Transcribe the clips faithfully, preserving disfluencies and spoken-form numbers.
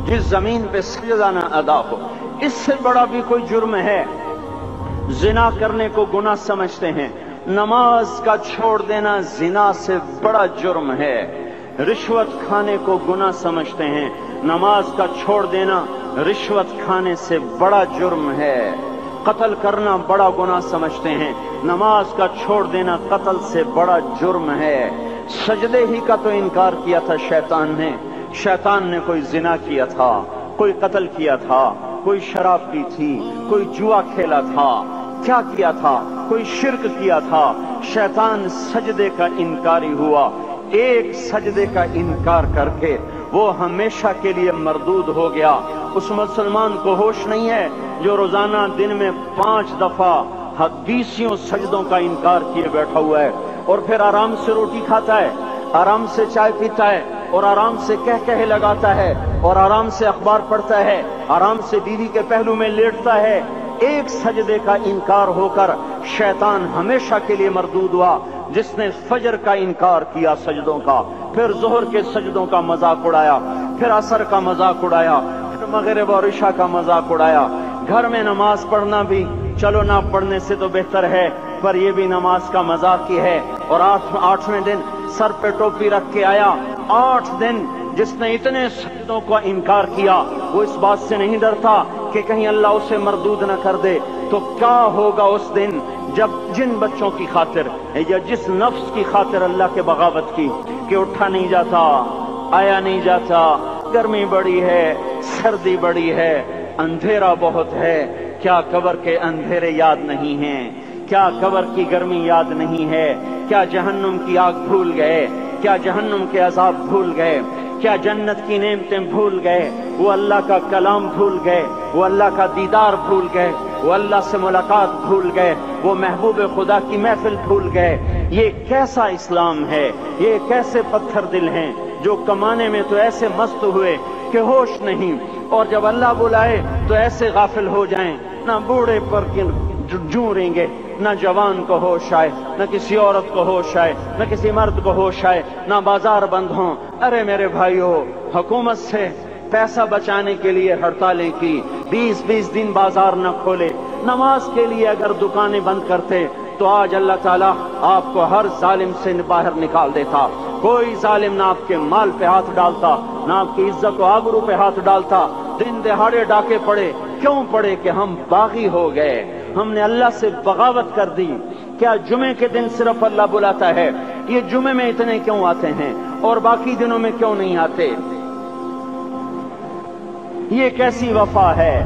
جس زمین پہ سجدہ نہ ادا ہو، اس سے بڑا بھی کوئی جرم ہے؟ زنا کرنے کو گناہ سمجھتے ہیں، نماز کا چھوڑ دینا زنا سے بڑا جرم ہے۔ رشوت کھانے کو گناہ سمجھتے ہیں، نماز کا چھوڑ دینا رشوت کھانے سے بڑا جرم ہے۔ قتل کرنا بڑا گناہ سمجھتے ہیں، نماز کا چھوڑ دینا قتل سے بڑا جرم ہے۔ سجدے ہی کا تو انکار کیا تھا شیطان نے، شیطان نے کوئی زنا کیا تھا، کوئی قتل کیا تھا، کوئی شراب پی تھی، کوئی جوا کھیلا تھا، کیا کیا تھا؟ کوئی شرک کیا تھا۔ شیطان سجدے کا انکاری ہوا، ایک سجدے کا انکار کر کے وہ ہمیشہ کے لیے مردود ہو گیا۔ اس مسلمان کو ہوش نہیں ہے جو روزانہ دن میں پانچ دفعہ حدیثیوں سجدوں کا انکار کیے بیٹھا ہوا ہے، اور پھر آرام سے روٹی کھاتا ہے، آرام سے چائے پیتا ہے، اور آرام سے کہہ کہے لگاتا ہے، اور آرام سے اخبار پڑھتا ہے، آرام سے بیوی کے پہلو میں لیٹتا ہے۔ ایک سجدے کا انکار ہو کر شیطان ہمیشہ کے لیے مردود ہوا۔ جس نے فجر کا انکار کیا سجدوں کا، پھر ظہر کے سجدوں کا مذاق اڑایا، پھر عصر کا مذاق اڑایا، پھر مغرب اور عشاء کا مذاق اڑایا۔ گھر میں نماز پڑھنا بھی چلو نہ پڑھنے سے تو بہتر ہے، پر یہ بھی نماز کا مذاق ہی ہے۔ اور آٹھ آٹھویں دن سر پہ ٹوپی رکھ کے آیا۔ آٹھ دن جس نے اتنے سجدوں کا انکار کیا، وہ اس بات سے نہیں ڈرتا کہ کہیں اللہ اسے مردود نہ کر دے، تو کیا ہوگا اس دن جب جن بچوں کی خاطر یا جس نفس کی خاطر اللہ کے بغاوت کی کہ اٹھا نہیں جاتا، آیا نہیں جاتا، گرمی بڑی ہے، سردی بڑی ہے، اندھیرا بہت ہے، کیا قبر کے اندھیرے یاد نہیں ہیں؟ کیا قبر کی گرمی یاد نہیں ہے؟ کیا جہنم کی آگ بھول گئے؟ کیا جہنم کے عذاب بھول گئے؟ کیا جنت کی نعمتیں بھول گئے؟ وہ اللہ کا کلام بھول گئے، وہ اللہ کا دیدار بھول گئے، وہ اللہ سے ملاقات بھول گئے، وہ محبوب خدا کی محفل بھول گئے۔ یہ کیسا اسلام ہے؟ یہ کیسے پتھر دل ہیں جو کمانے میں تو ایسے مست ہوئے کہ ہوش نہیں، اور جب اللہ بلائے تو ایسے غافل ہو جائیں، نہ بوڑھے پر جوں رہیں گے، نہ جوان کو ہوش آئے، نہ کسی عورت کو ہوش آئے، نہ کسی مرد کو ہوش آئے، نہ بازار بند ہوں۔ ارے میرے بھائیو، حکومت سے پیسہ بچانے کے لیے ہڑتالیں کی، بیس بیس دن بازار نہ کھولے، نماز کے لیے اگر دکانیں بند کرتے تو آج اللہ تعالیٰ آپ کو ہر ظالم سے باہر نکال دیتا۔ کوئی ظالم نہ آپ کے مال پہ ہاتھ ڈالتا، نہ آپ کی عزت و آبرو پہ ہاتھ ڈالتا۔ دن دہاڑے ڈاکے پڑے، کیوں پڑے؟ کہ ہم باغی ہو گئے، ہم نے اللہ سے بغاوت کر دی۔ کیا جمعے کے دن صرف اللہ بلاتا ہے؟ یہ جمعے میں اتنے کیوں آتے ہیں اور باقی دنوں میں کیوں نہیں آتے؟ یہ کیسی وفا ہے؟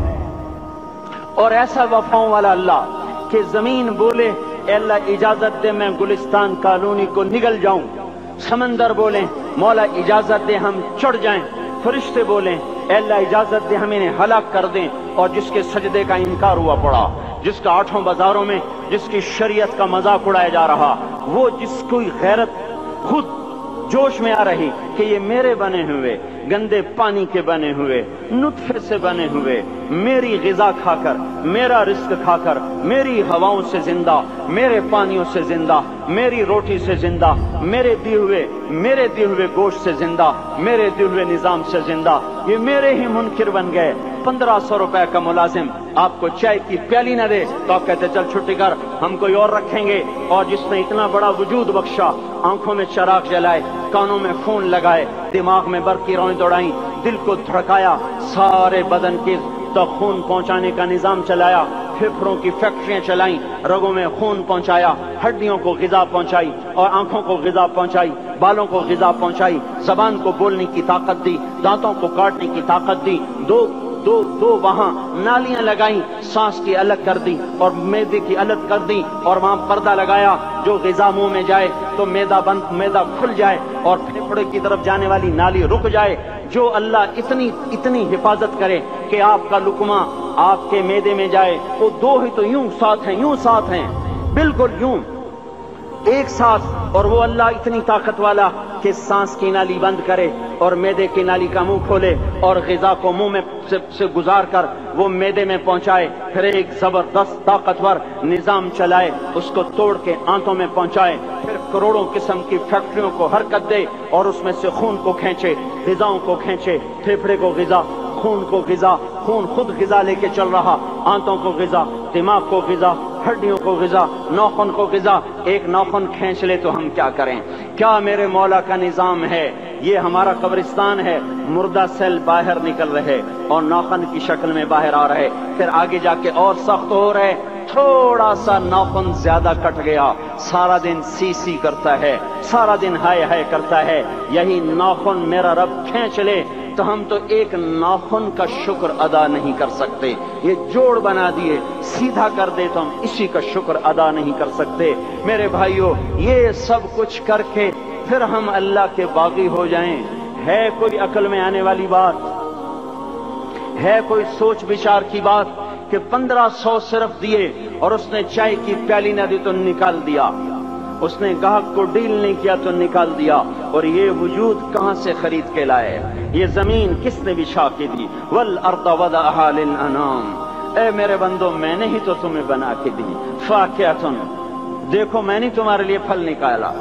اور ایسا وفاؤں والا اللہ کہ زمین بولے اے اللہ اجازت دے میں گلستان کالونی کو نگل جاؤں، سمندر بولیں مولا اجازت دے ہم چڑھ جائیں، فرشتے بولیں اے اللہ اجازت دے ہم انہیں ہلاک کر دیں، اور جس کے سجدے کا انکار ہوا پڑا، جس کا آٹھوں بازاروں میں جس کی شریعت کا مذاق اڑایا جا رہا، وہ جس کوئی غیرت خود جوش میں آ رہی کہ یہ میرے بنے ہوئے گندے پانی کے بنے ہوئے نطفے سے بنے ہوئے، میری غذا کھا کر، میرا رزق کھا کر، میری ہواؤں سے زندہ، میرے پانیوں سے زندہ، میری روٹی سے زندہ، میرے دیے ہوئے میرے دیے ہوئے گوشت سے زندہ، میرے دیے ہوئے نظام سے زندہ، یہ میرے ہی منکر بن گئے۔ پندرہ سو روپے کا ملازم آپ کو چائے کی پیالی نہ دے تو آپ کہتے چل چھٹی کر، ہم کوئی اور رکھیں گے۔ اور جس نے اتنا بڑا وجود بخشا، آنکھوں میں چراغ جلائے، کانوں میں خون لگائے، دماغ میں برق کی روئیں دوڑائیں، دل کو دھڑکایا، سارے بدن کے تو خون پہنچانے کا نظام چلایا، پھیپھڑوں کی فیکٹریاں چلائیں، رگوں میں خون پہنچایا، ہڈیوں کو غذا پہنچائی، اور آنکھوں کو غذا پہنچائی، بالوں کو غذا پہنچائی، زبان کو بولنے کی طاقت دی، دانتوں کو کاٹنے کی طاقت دی، دو دو دو وہاں نالیاں لگائیں، سانس کی الگ کر دی اور معدے کی الگ کر دی، اور وہاں پردہ لگایا، جو غذا منہ میں جائے تو معدہ بند معدہ کھل جائے اور پھیپھڑے کی طرف جانے والی نالی رک جائے۔ جو اللہ اتنی اتنی حفاظت کرے کہ آپ کا لقمہ آپ کے معدے میں جائے، وہ دو ہی تو یوں ساتھ ہیں، یوں ساتھ ہیں، بالکل یوں ایک ساتھ، اور وہ اللہ اتنی طاقت والا کہ سانس کی نالی بند کرے اور معدے کی نالی کا منہ کھولے اور غذا کو منہ میں سے, سے گزار کر وہ معدے میں پہنچائے، پھر ایک زبردست طاقتور نظام چلائے، اس کو توڑ کے آنتوں میں پہنچائے، پھر کروڑوں قسم کی فیکٹریوں کو حرکت دے اور اس میں سے خون کو کھینچے، غذاؤں کو کھینچے، پھیپھڑے کو غذا، خون کو غذا، خون خود غذا لے کے چل رہا، آنتوں کو غذا، دماغ کو غذا، ہڈیوں کو غذا، ناخن کو غذا۔ ایک ناخن کھینچ لے تو ہم کیا کریں؟ کیا میرے مولا کا نظام ہے؟ یہ ہمارا قبرستان ہے، مردہ سیل باہر نکل رہے اور ناخن کی شکل میں باہر آ رہے، پھر آگے جا کے اور سخت ہو رہے، تھوڑا سا ناخن زیادہ کٹ گیا، سارا دن سی سی کرتا ہے، سارا دن ہائے ہائے کرتا ہے۔ یہی ناخن میرا رب کھینچ لے تو ہم تو ایک ناخن کا شکر ادا نہیں کر سکتے۔ یہ جوڑ بنا دیے، سیدھا کر دے تو ہم اسی کا شکر ادا نہیں کر سکتے۔ میرے بھائیو، یہ سب کچھ کر کے پھر ہم اللہ کے باغی ہو جائیں، ہے کوئی عقل میں آنے والی بات؟ ہے کوئی سوچ بچار کی بات کہ پندرہ سو صرف دیے اور اس نے چائے کی پیالی نہ دی تو نکال دیا، اس نے گاہک کو ڈیل نہیں کیا تو نکال دیا، اور یہ وجود کہاں سے خرید کے لائے؟ یہ زمین کس نے بچھا کے دی؟ والارض وضعها للانام، اے میرے بندو میں نے ہی تو تمہیں بنا کے دی۔ فاکہۃ، دیکھو میں نے تمہارے لیے پھل نکالا،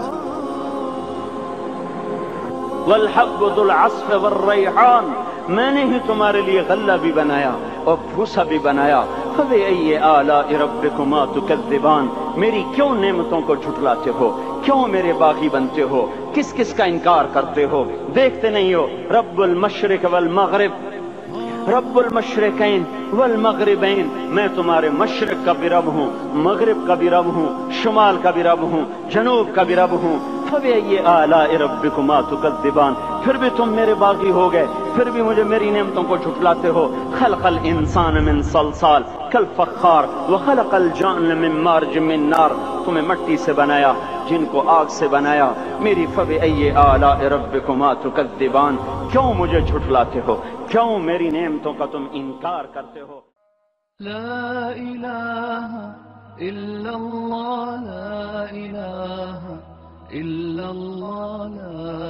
والحب ذو العصف والریحان، میں نے ہی تمہارے لیے غلہ بھی بنایا اور بھوسا بھی بنایا۔ فبأي آلاء ربكما تكذبان، میری کیوں نعمتوں کو جھٹلاتے ہو؟ کیوں میرے باغی بنتے ہو؟ کس کس کا انکار کرتے ہو؟ دیکھتے نہیں ہو رب المشرق والمغرب، رب المشرقین والمغربین، میں تمہارے مشرق کا بھی رب ہوں، مغرب کا بھی رب ہوں، شمال کا بھی رب ہوں، جنوب کا بھی رب ہوں۔ فبأي آلاء ربكما تكذبان، پھر بھی تم میرے باغی ہو گئے، پھر بھی مجھے میری نعمتوں کو جھٹلاتے ہو۔ خلق الانسان من صلصال کالفخار وخلق الجان من مارج من نار، تمہیں مٹی سے بنایا، جن کو آگ سے بنایا۔ میری فبأي آلاء ربكما تكذبان، کیوں مجھے جھٹلاتے ہو؟ کیوں میری نعمتوں کا تم انکار کرتے ہو؟ لا الہ الا اللہ، لا الہ الا اللہ، لا